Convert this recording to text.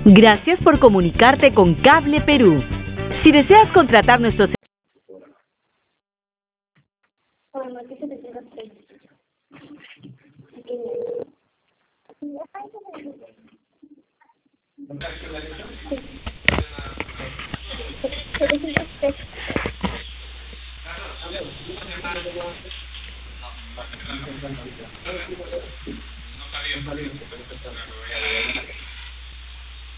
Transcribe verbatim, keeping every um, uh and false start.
Gracias por comunicarte con Cable Perú. Si deseas contratar nuestros